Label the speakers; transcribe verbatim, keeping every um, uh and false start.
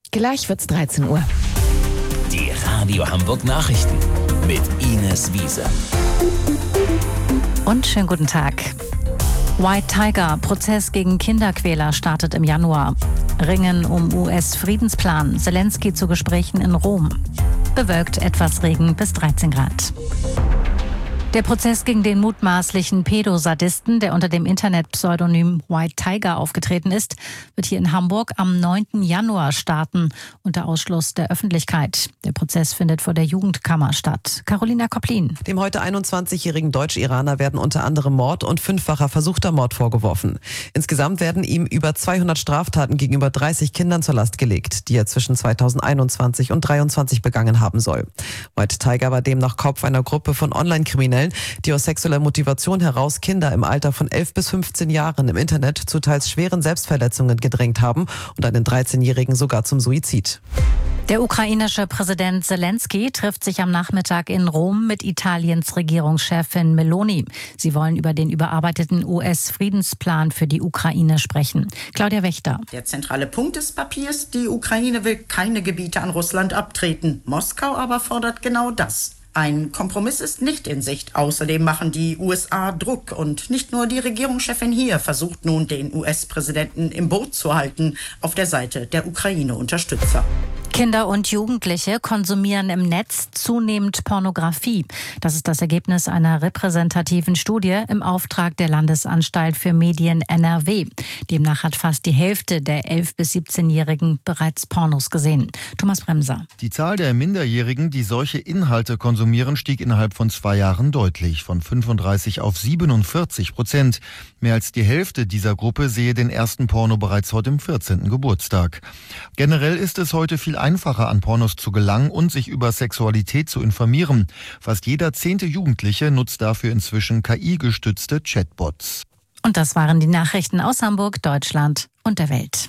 Speaker 1: Gleich wird's dreizehn Uhr.
Speaker 2: Die Radio Hamburg Nachrichten mit Ines Wiese.
Speaker 3: Und schönen guten Tag. White Tiger, Prozess gegen Kinderquäler startet im Januar. Ringen um U S-Friedensplan, Zelensky zu Gesprächen in Rom. Bewölkt, etwas Regen bis dreizehn Grad. Der Prozess gegen den mutmaßlichen Pädosadisten, der unter dem Internetpseudonym White Tiger aufgetreten ist, wird hier in Hamburg am neunten Januar starten, unter Ausschluss der Öffentlichkeit. Der Prozess findet vor der Jugendkammer statt. Carolina Koplin.
Speaker 4: Dem heute einundzwanzigjährigen Deutsch-Iraner werden unter anderem Mord und fünffacher versuchter Mord vorgeworfen. Insgesamt werden ihm über zweihundert Straftaten gegenüber dreißig Kindern zur Last gelegt, die er zwischen zweitausendeinundzwanzig und dreiundzwanzig begangen haben soll. White Tiger war demnach Kopf einer Gruppe von Online-Kriminellen, die aus sexueller Motivation heraus Kinder im Alter von elf bis fünfzehn Jahren im Internet zu teils schweren Selbstverletzungen gedrängt haben und einen dreizehnjährigen sogar zum Suizid.
Speaker 3: Der ukrainische Präsident Zelensky trifft sich am Nachmittag in Rom mit Italiens Regierungschefin Meloni. Sie wollen über den überarbeiteten U S-Friedensplan für die Ukraine sprechen. Claudia Wächter.
Speaker 5: Der zentrale Punkt des Papiers: Die Ukraine will keine Gebiete an Russland abtreten. Moskau aber fordert genau das. Ein Kompromiss ist nicht in Sicht. Außerdem machen die U S A Druck. Und nicht nur die Regierungschefin hier versucht nun, den U S-Präsidenten im Boot zu halten, auf der Seite der Ukraine-Unterstützer.
Speaker 3: Kinder und Jugendliche konsumieren im Netz zunehmend Pornografie. Das ist das Ergebnis einer repräsentativen Studie im Auftrag der Landesanstalt für Medien N R W. Demnach hat fast die Hälfte der elf- bis siebzehnjährigen bereits Pornos gesehen. Thomas Bremser.
Speaker 6: Die Zahl der Minderjährigen, die solche Inhalte konsumieren, stieg innerhalb von zwei Jahren deutlich, von fünfunddreißig auf siebenundvierzig Prozent. Mehr als die Hälfte dieser Gruppe sehe den ersten Porno bereits heute im vierzehnten Geburtstag. Generell ist es heute viel einfacher, an Pornos zu gelangen und sich über Sexualität zu informieren. Fast jeder zehnte Jugendliche nutzt dafür inzwischen K I-gestützte Chatbots.
Speaker 3: Und das waren die Nachrichten aus Hamburg, Deutschland und der Welt.